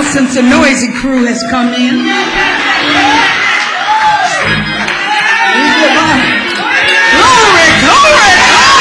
since the noisy crew has come in. Glory, glory,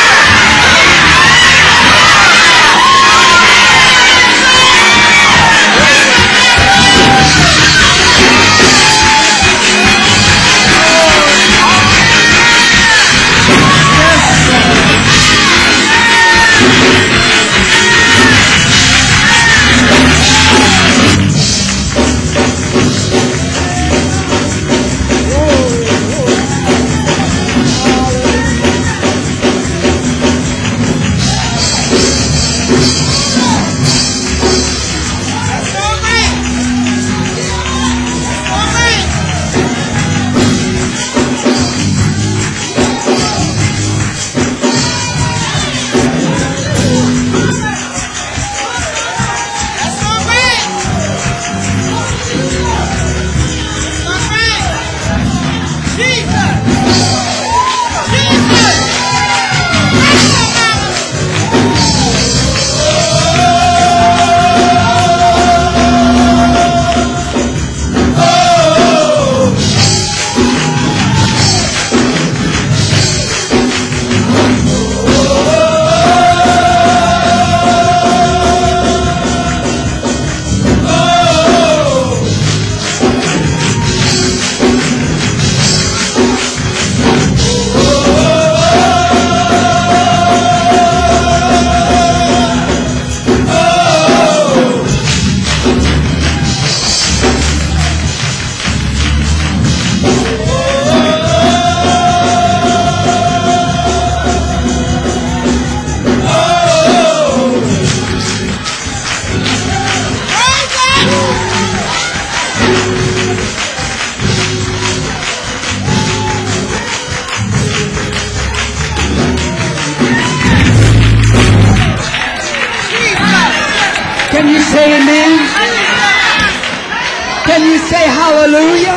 Can you say hallelujah?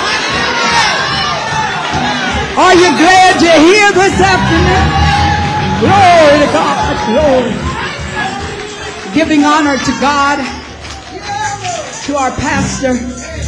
Are you glad you're here this afternoon? Glory to God. Glory. Giving honor to God, to our pastor,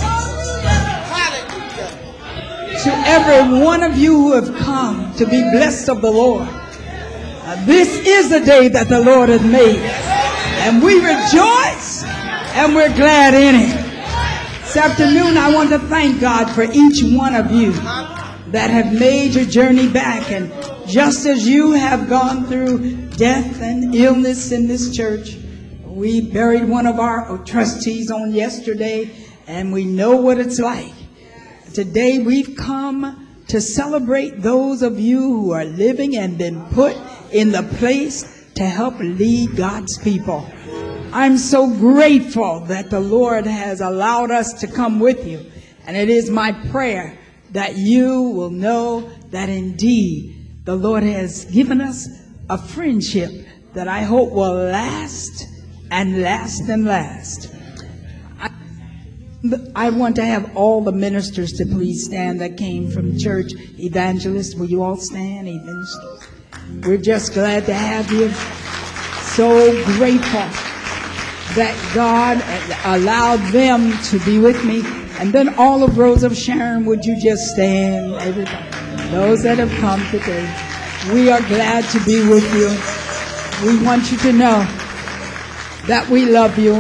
to every one of you who have come to be blessed of the Lord. This is the day that the Lord has made, and we rejoice and we're glad in it. This afternoon, I want to thank God for each one of you that have made your journey back. And just as you have gone through death and illness in this church, we buried one of our trustees on yesterday, and we know what it's like. Today, we've come to celebrate those of you who are living and been put in the place to help lead God's people. I'm so grateful that the Lord has allowed us to come with you. And it is my prayer that you will know that indeed the Lord has given us a friendship that I hope will last and last and last. I want to have all the ministers to please stand that came from church. Evangelists, will you all stand? Evangelists. We're just glad to have you. So grateful that God allowed them to be with me. And then all of Rose of Sharon, would you just stand? Everybody, those that have come today, we are glad to be with you. We want you to know that we love you.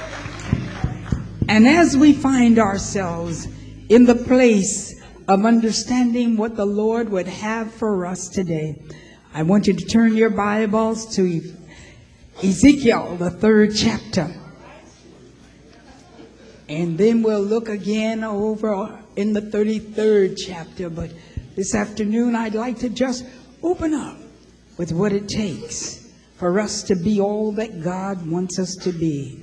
And as we find ourselves in the place of understanding what the Lord would have for us today, I want you to turn your Bibles to Ezekiel, the 3rd chapter. And then we'll look again over in the 33rd chapter. But this afternoon, I'd like to just open up with what it takes for us to be all that God wants us to be.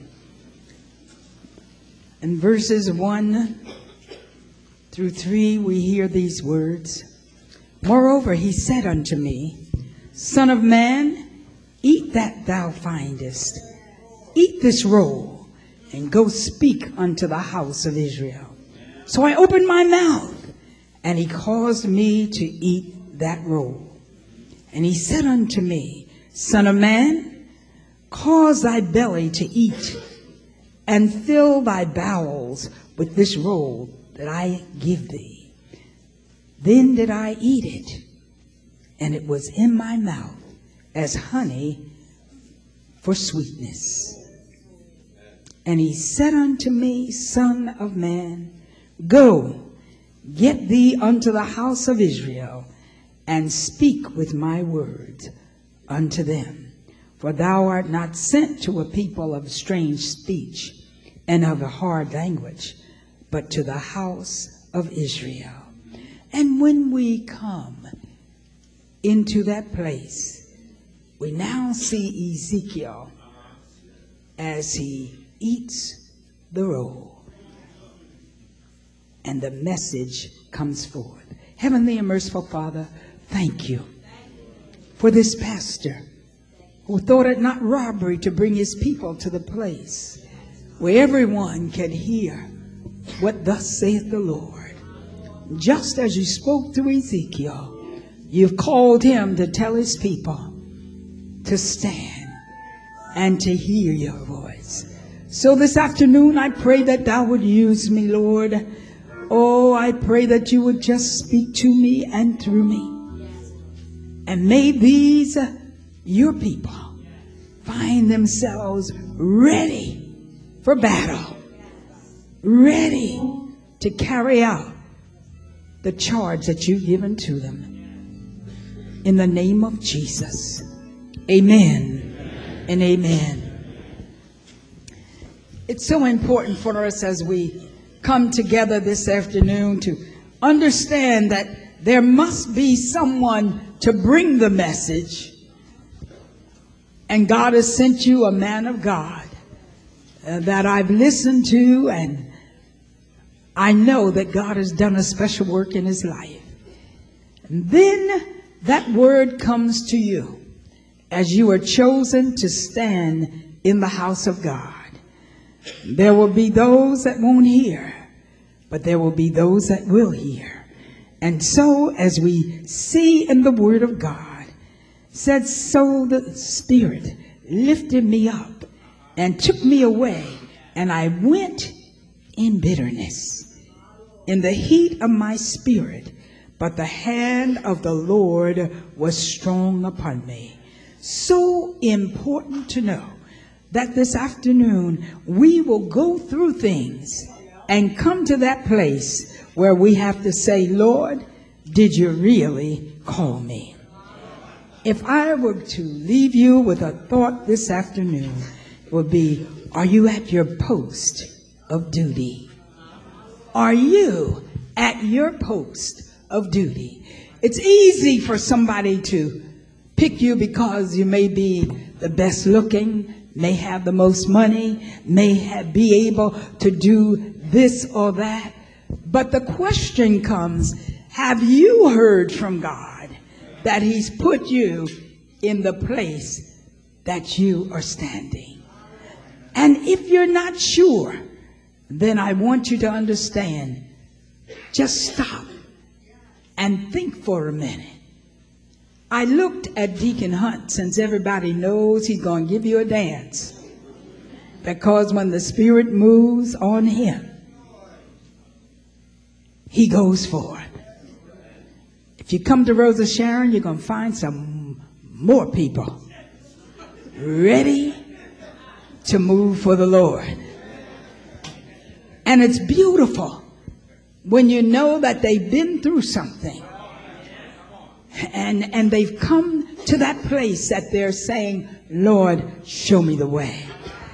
In verses 1 through 3, we hear these words. Moreover, he said unto me, Son of man, eat that thou findest. Eat this roll, and go speak unto the house of Israel. So I opened my mouth, and he caused me to eat that roll. And he said unto me, Son of man, cause thy belly to eat, and fill thy bowels with this roll that I give thee. Then did I eat it, and it was in my mouth as honey for sweetness. And he said unto me, Son of man, go, get thee unto the house of Israel, and speak with my words unto them. For thou art not sent to a people of strange speech and of a hard language, but to the house of Israel. And when we come into that place, we now see Ezekiel as he eats the roll, and the message comes forth. Heavenly and merciful Father, thank you for this pastor who thought it not robbery to bring his people to the place where everyone can hear what thus saith the Lord. Just as you spoke to Ezekiel, you've called him to tell his people to stand and to hear your voice. So this afternoon, I pray that thou would use me, Lord. Oh, I pray that you would just speak to me and through me. And may these, your people, find themselves ready for battle, ready to carry out the charge that you've given to them. In the name of Jesus, amen and amen. It's so important for us as we come together this afternoon to understand that there must be someone to bring the message. And God has sent you a man of God that I've listened to, and I know that God has done a special work in his life. And then that word comes to you as you are chosen to stand in the house of God. There will be those that won't hear, but there will be those that will hear. And so as we see in the word of God, said, so the Spirit lifted me up and took me away, and I went in bitterness, in the heat of my spirit, but the hand of the Lord was strong upon me. So important to know that this afternoon we will go through things and come to that place where we have to say, Lord, did you really call me? If I were to leave you with a thought this afternoon, it would be, are you at your post of duty? Are you at your post of duty? It's easy for somebody to pick you because you may be the best looking, may have the most money, may be able to do this or that. But the question comes, have you heard from God that he's put you in the place that you are standing? And if you're not sure, then I want you to understand, just stop and think for a minute. I looked at Deacon Hunt, since everybody knows he's going to give you a dance, because when the Spirit moves on him, he goes forth. If you come to Rosa Sharon, you're going to find some more people ready to move for the Lord. And it's beautiful when you know that they've been through something, and they've come to that place that they're saying, Lord, show me the way.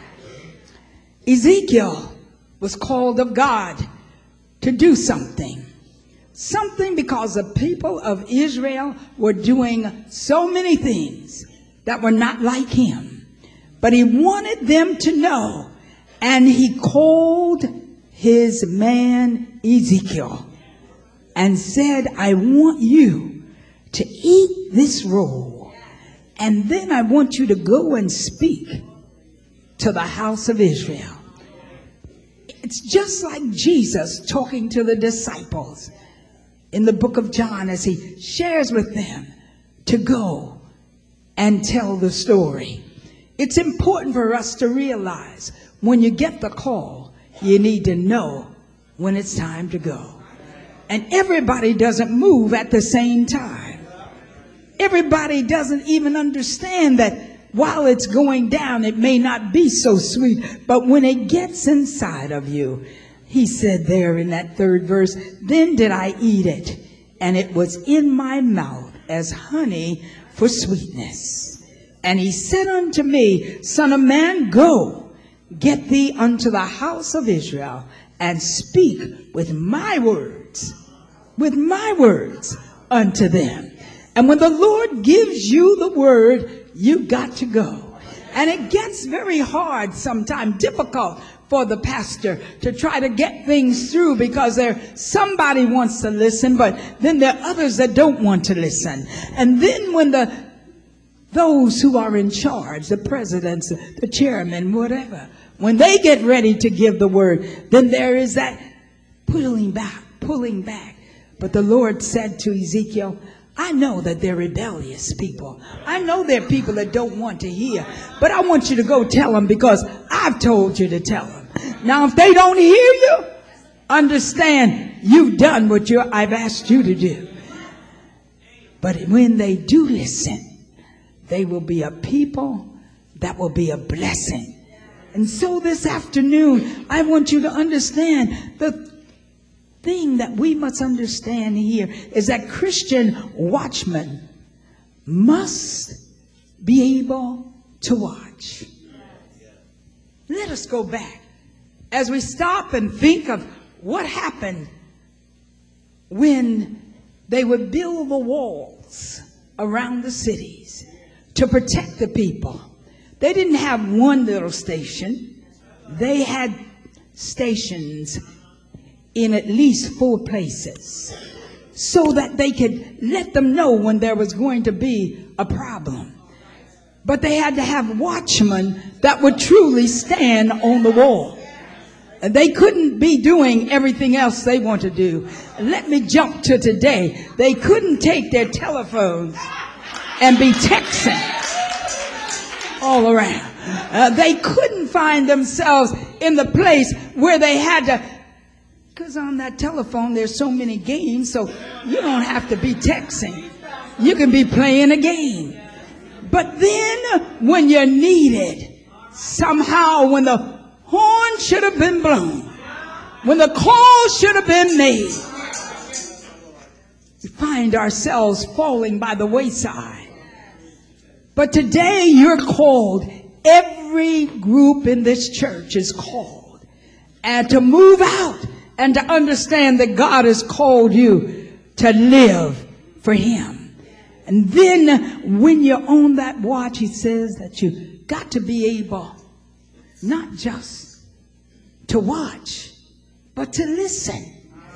Ezekiel was called of God to do something. Something because the people of Israel were doing so many things that were not like him. But he wanted them to know, and he called his man Ezekiel and said, I want you to eat this roll, and then I want you to go and speak to the house of Israel. It's just like Jesus talking to the disciples in the book of John as he shares with them to go and tell the story. It's important for us to realize when you get the call, you need to know when it's time to go. And everybody doesn't move at the same time. Everybody doesn't even understand that while it's going down, it may not be so sweet. But when it gets inside of you, he said there in that 3rd verse, then did I eat it, and it was in my mouth as honey for sweetness. And he said unto me, Son of man, go, get thee unto the house of Israel, and speak with my words unto them. And when the Lord gives you the word, you got to go. And it gets very hard sometimes, difficult for the pastor to try to get things through, because somebody wants to listen, but then there are others that don't want to listen. And then when those who are in charge, the presidents, the chairman, whatever, when they get ready to give the word, then there is that pulling back. But the Lord said to Ezekiel, I know that they're rebellious people. I know they're people that don't want to hear. But I want you to go tell them, because I've told you to tell them. Now, if they don't hear you, understand you've done what I've asked you to do. But when they do listen, they will be a people that will be a blessing. And so this afternoon, I want you to understand the thing that we must understand here is that Christian watchmen must be able to watch. Let us go back as we stop and think of what happened when they would build the walls around the cities to protect the people. They didn't have one little station. They had stations in at least 4 places, so that they could let them know when there was going to be a problem. But they had to have watchmen that would truly stand on the wall. And they couldn't be doing everything else they want to do. Let me jump to today. They couldn't take their telephones and be texting all around. They couldn't find themselves in the place where they had to, because on that telephone there's so many games, so you don't have to be texting. You can be playing a game. But then when you're needed, somehow when the horn should have been blown, when the call should have been made, we find ourselves falling by the wayside. But today you're called, every group in this church is called, and to move out and to understand that God has called you to live for Him. And then when you're on that watch, He says that you got to be able not just to watch, but to listen.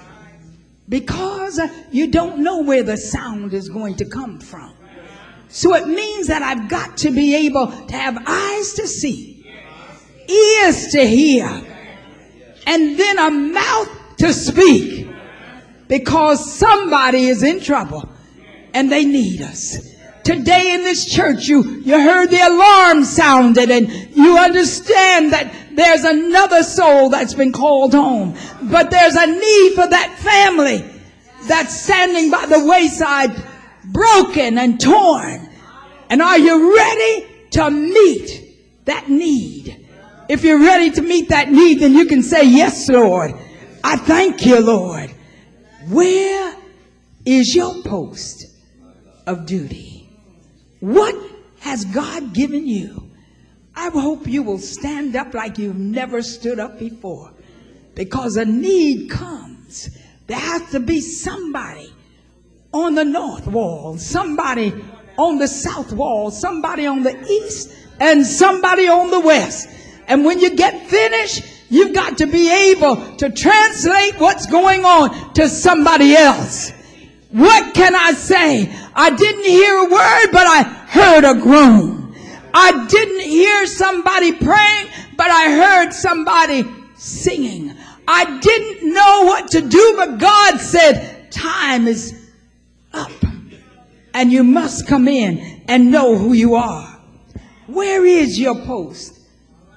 Because you don't know where the sound is going to come from. So it means that I've got to be able to have eyes to see, ears to hear, and then a mouth to speak, because somebody is in trouble and they need us. Today in this church, you heard the alarm sounded, and you understand that there's another soul that's been called home. But there's a need for that family that's standing by the wayside, broken and torn. And are you ready to meet that need? If you're ready to meet that need, then you can say, yes, Lord. I thank you, Lord. Where is your post of duty? What has God given you? I hope you will stand up like you've never stood up before, because a need comes. There has to be somebody on the north wall, somebody on the south wall, somebody on the east, and somebody on the west. And when you get finished, you've got to be able to translate what's going on to somebody else. What can I say? I didn't hear a word, but I heard a groan. I didn't hear somebody praying, but I heard somebody singing. I didn't know what to do, but God said, time is up, and you must come in and know who you are. Where is your post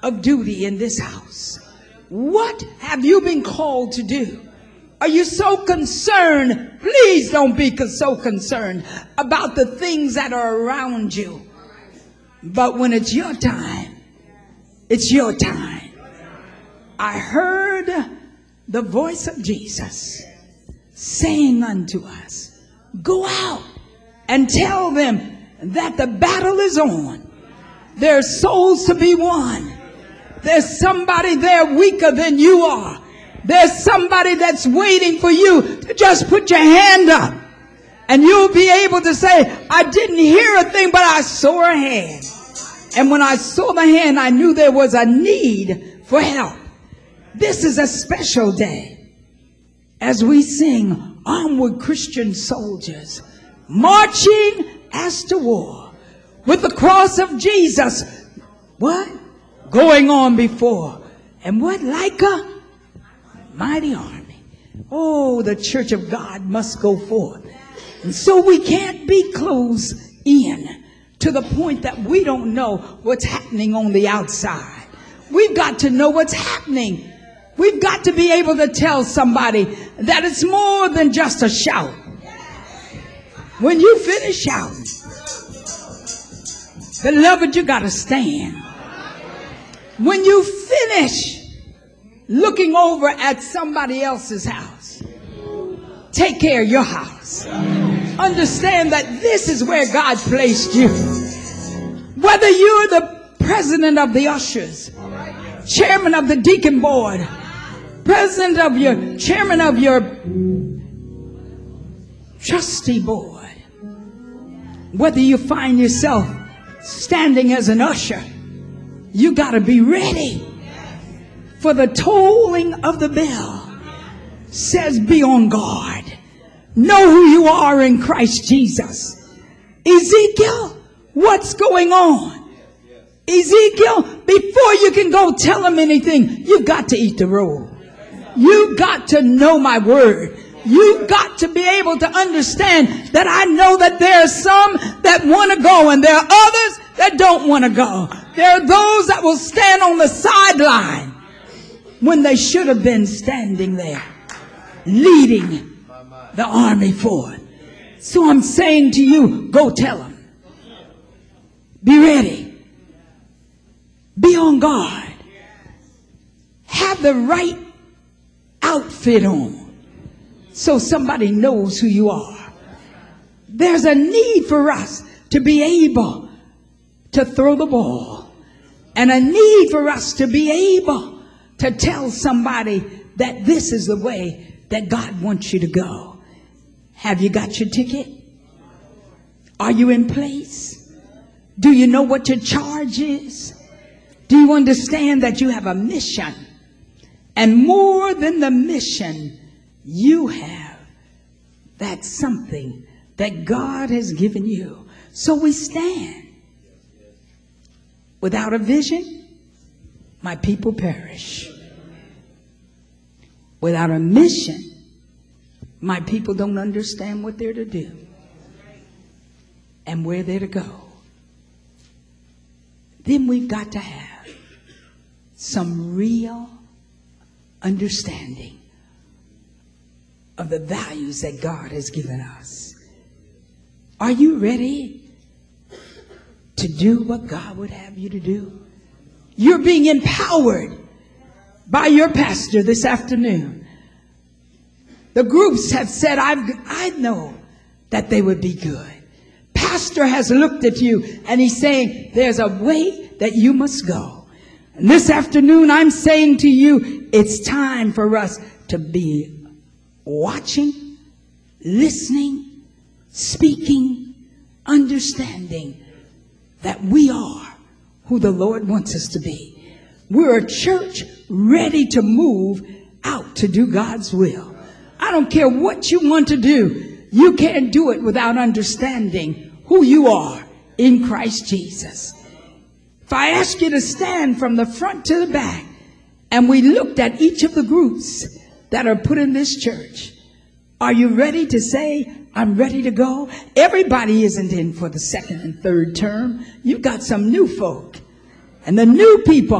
of duty in this house. What have you been called to do? Are you so concerned? Please don't be so concerned about the things that are around you. But when it's your time, it's your time. I heard the voice of Jesus saying unto us, go out and tell them that the battle is on. There's souls to be won. There's somebody there weaker than you are. There's somebody that's waiting for you to just put your hand up. And you'll be able to say, I didn't hear a thing, but I saw a hand. And when I saw the hand, I knew there was a need for help. This is a special day as we sing Onward Christian Soldiers, marching as to war with the cross of Jesus. What? Going on before. And what? Like a mighty army. Oh, the church of God must go forth. And so we can't be closed in to the point that we don't know what's happening on the outside. We've got to know what's happening. We've got to be able to tell somebody that it's more than just a shout. When you finish shouting, beloved, you got to stand. When you finish looking over at somebody else's house, take care of your house. Understand that this is where God placed you. Whether you're the president of the ushers, chairman of the deacon board, chairman of your trustee board, whether you find yourself standing as an usher, you got to be ready for the tolling of the bell. Says be on guard. Know who you are in Christ Jesus. Ezekiel, what's going on? Ezekiel, before you can go tell him anything, you've got to eat the roll. You've got to know my word. You've got to be able to understand that I know that there are some that want to go and there are others that don't want to go. There are those that will stand on the sideline when they should have been standing there leading the army forward. So I'm saying to you, go tell them. Be ready. Be on guard. Have the right outfit on so somebody knows who you are. There's a need for us to be able to throw the ball, and a need for us to be able to tell somebody that this is the way that God wants you to go. Have you got your ticket? Are you in place? Do you know what your charge is? Do you understand that you have a mission? And more than the mission, you have that something that God has given you. So we stand. Without a vision, my people perish. Without a mission, my people don't understand what they're to do and where they're to go. Then we've got to have some real understanding of the values that God has given us. Are you ready to do what God would have you to do? You're being empowered by your pastor this afternoon. The groups have said, I know that they would be good. Pastor has looked at you and he's saying, there's a way that you must go. And this afternoon, I'm saying to you, it's time for us to be watching, listening, speaking, understanding that we are who the Lord wants us to be. We're a church ready to move out to do God's will. I don't care what you want to do. You can't do it without understanding who you are in Christ Jesus. If I ask you to stand from the front to the back, and we looked at each of the groups that are put in this church, are you ready to say, I'm ready to go? Everybody isn't in for the second and third term. You've got some new folk. And the new people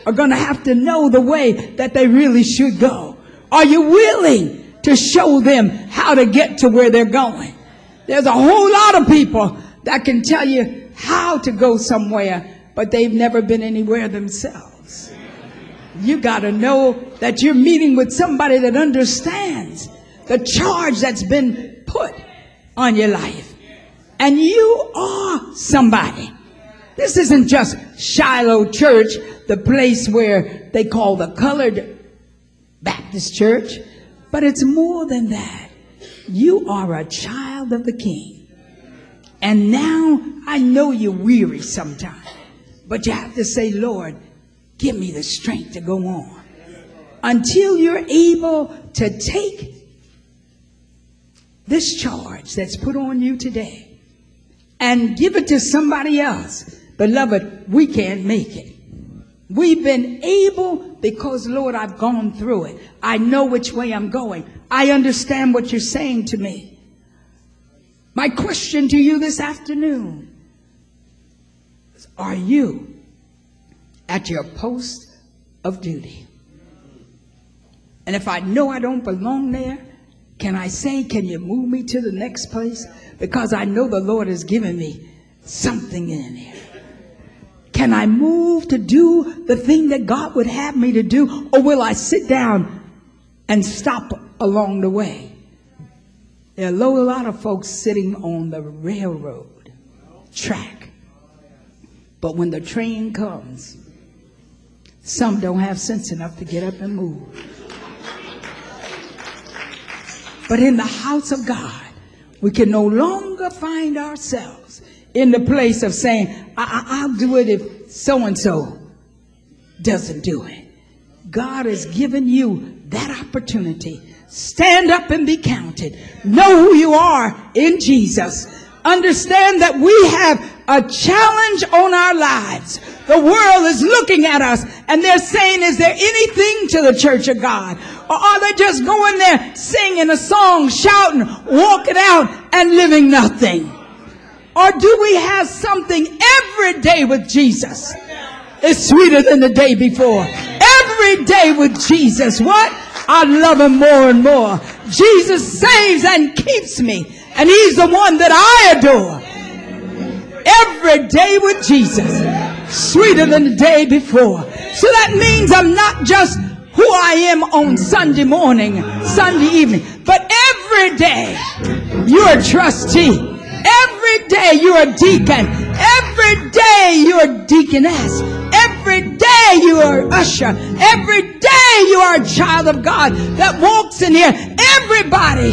are going to have to know the way that they really should go. Are you willing to show them how to get to where they're going? There's a whole lot of people that can tell you how to go somewhere, but they've never been anywhere themselves. You got to know that you're meeting with somebody that understands the charge that's been put on your life. And you are somebody. This isn't just Shiloh Church, the place where they call the Colored Baptist Church, but it's more than that. You are a child of the King. And now I know you're weary sometimes, but you have to say, Lord, give me the strength to go on. Until you're able to take this charge that's put on you today and give it to somebody else. Beloved, we can't make it. We've been able because, Lord, I've gone through it. I know which way I'm going. I understand what you're saying to me. My question to you this afternoon is, are you at your post of duty? And if I know I don't belong there, can I say, can you move me to the next place? Because I know the Lord has given me something in there. Can I move to do the thing that God would have me to do? Or will I sit down and stop along the way? There are a lot of folks sitting on the railroad track. But when the train comes, some don't have sense enough to get up and move. But in the house of God, we can no longer find ourselves in the place of saying, I'll do it if so-and-so doesn't do it. God has given you that opportunity. Stand up and be counted. Know who you are in Jesus. Understand that we have a challenge on our lives. The world is looking at us and they're saying, is there anything to the church of God? Or are they just going there singing a song, shouting, walking out and living nothing? Or do we have something every day with Jesus? It's sweeter than the day before. Every day with Jesus. What? I love him more and more. Jesus saves and keeps me. And he's the one that I adore. Every day with Jesus. Sweeter than the day before. So that means I'm not just who I am on Sunday morning, Sunday evening, but every day you're a trustee. Every day you're a deacon. Every day you're a deaconess. Every day you are an usher. Every day you are a child of God that walks in here. Everybody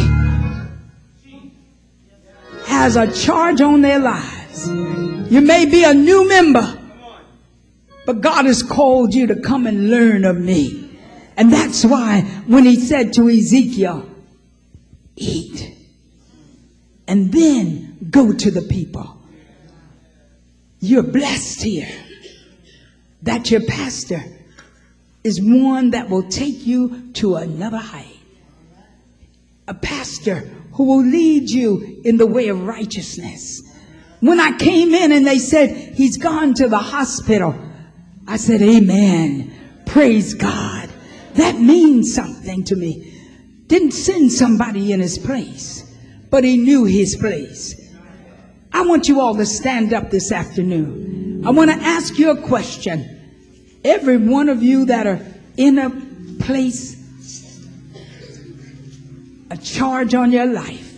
has a charge on their lives. You may be a new member, but God has called you to come and learn of me. And that's why when he said to Ezekiel, eat and then go to the people. You're blessed here that your pastor is one that will take you to another height. A pastor who will lead you in the way of righteousness. When I came in and they said, he's gone to the hospital, I said, amen. Praise God. That means something to me. Didn't send somebody in his place, but he knew his place. I want you all to stand up this afternoon. I want to ask you a question. Every one of you that are in a place, a charge on your life,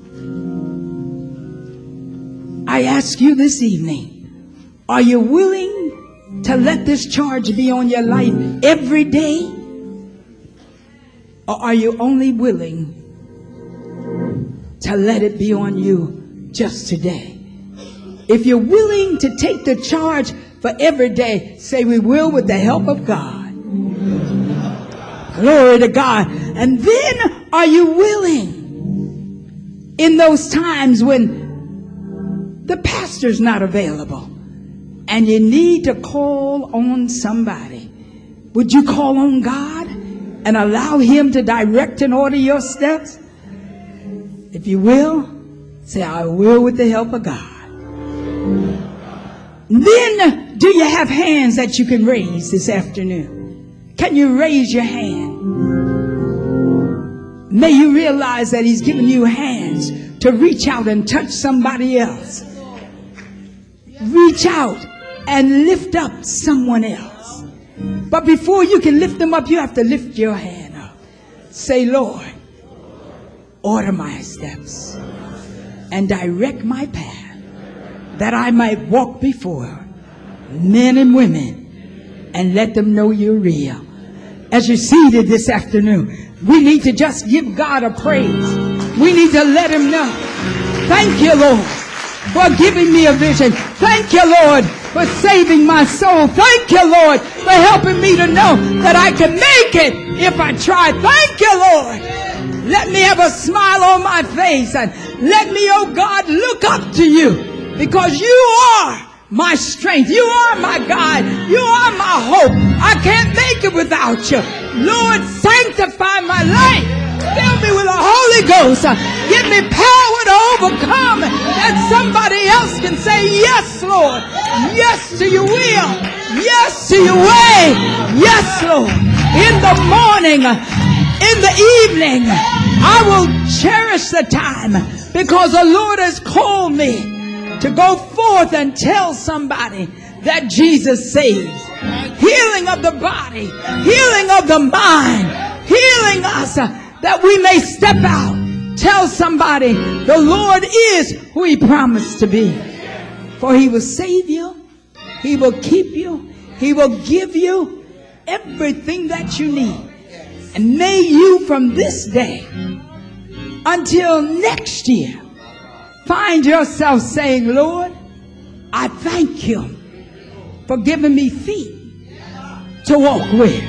I ask you this evening, are you willing to let this charge be on your life every day? Or are you only willing to let it be on you just today? If you're willing to take the charge for every day, say we will with the help of God. Glory to God. And then are you willing in those times when the pastor's not available and you need to call on somebody? Would you call on God and allow him to direct and order your steps? If you will, say, I will with the help of God. Then Do you have hands that you can raise this afternoon? Can you raise your hand? May you realize that he's given you hands to reach out and touch somebody else. Reach out and lift up someone else. But before you can lift them up, you have to lift your hand up. Say, Lord, order my steps and direct my path, that I might walk before men and women and let them know you're real. As you're seated this afternoon, we need to just give God a praise. We need to let him know. Thank you, Lord, for giving me a vision. Thank you, Lord, for saving my soul. Thank you, Lord, for helping me to know that I can make it if I try. Thank you, Lord. Let me have a smile on my face, and let me, oh God, look up to you, because you are my strength. You are my guide. You are my hope. I can't make it without you. Lord, sanctify my life. Fill me with the Holy Ghost. Give me power to overcome, that somebody else can say, yes, Lord. Yes to your will. Yes to your way. Yes, Lord. In the morning, in the evening, I will cherish the time, because the Lord has called me to go forth and tell somebody that Jesus saves. Healing of the body, healing of the mind, healing us, that we may step out. Tell somebody the Lord is who he promised to be. For he will save you. He will keep you. He will give you everything that you need. And may you, from this day until next year, find yourself saying, Lord, I thank you for giving me feet to walk with,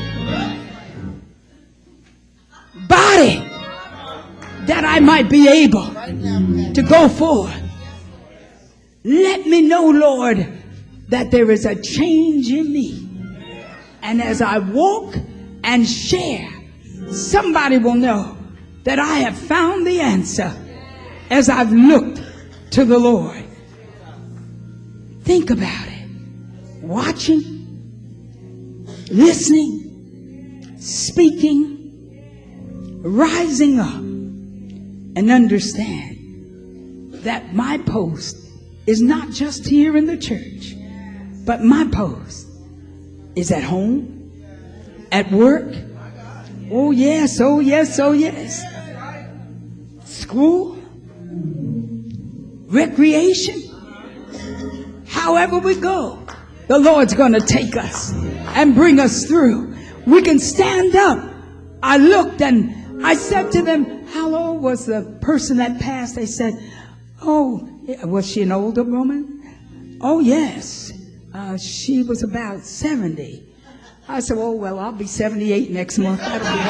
body that I might be able to go forward. Let me know, Lord, that there is a change in me. And as I walk and share, somebody will know that I have found the answer as I've looked to the Lord. Think about it. Watching, listening, speaking, rising up, and understand that my post is not just here in the church, but my post is at home, at work. Oh yes, oh yes, oh yes. School, recreation, however we go, the Lord's going to take us and bring us through. We can stand up. I looked and I said to them, how old was the person that passed? They said, oh, was she an older woman? Oh, yes. She was about 70. I said, oh, well, I'll be 78 next month. That'll be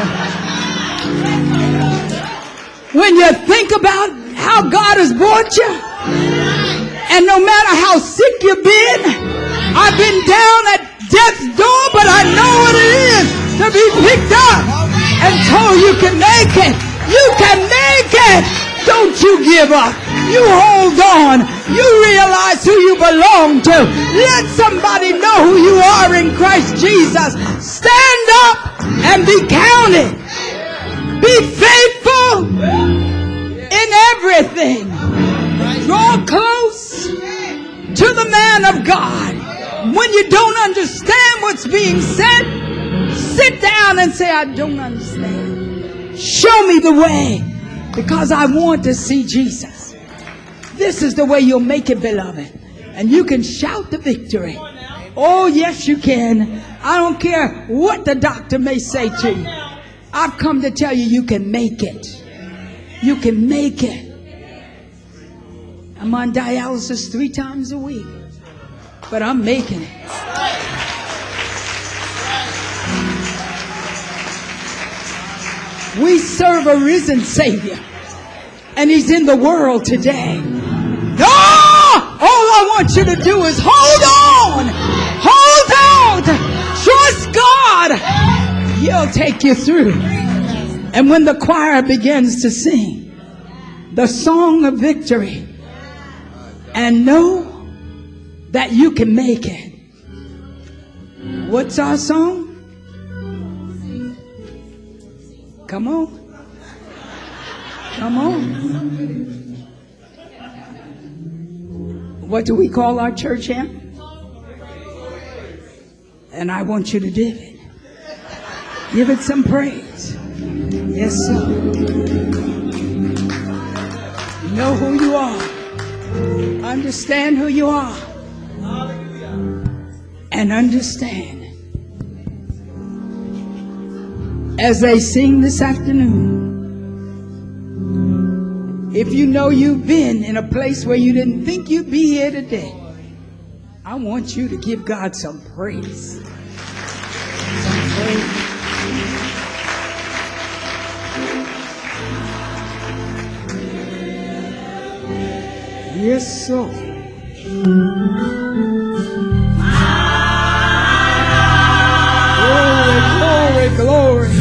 wonderful. When you think about how God has brought you, and no matter how sick you've been, I've been down at death's door, but I know what it is to be picked up and told you can make it. You can make it. Don't you give up. You hold on. You realize who you belong to. Let somebody know who you are in Christ Jesus. Stand up and be counted. Be faithful in everything. Draw close to the man of God. When you don't understand what's being said, sit down and say, I don't understand. Show me the way, because I want to see Jesus. This is the way you'll make it, beloved. And you can shout the victory. Oh, yes, you can. I don't care what the doctor may say to you. I've come to tell you, you can make it. You can make it. I'm on dialysis 3 times a week, but I'm making it. We serve a risen Savior, and he's in the world today. Oh, all I want you to do is hold on. Hold on. Trust God. He'll take you through. And when the choir begins to sing the song of victory, and know that you can make it, What's our song? Come on. Come on. What do we call our church hymn? And I want you to give it. Give it some praise. Yes, sir. Know who you are. Understand who you are. And understand. As they sing this afternoon, if you know you've been in a place where you didn't think you'd be here today, I want you to give God some praise. Some praise. Yes, sir. Glory, glory, glory.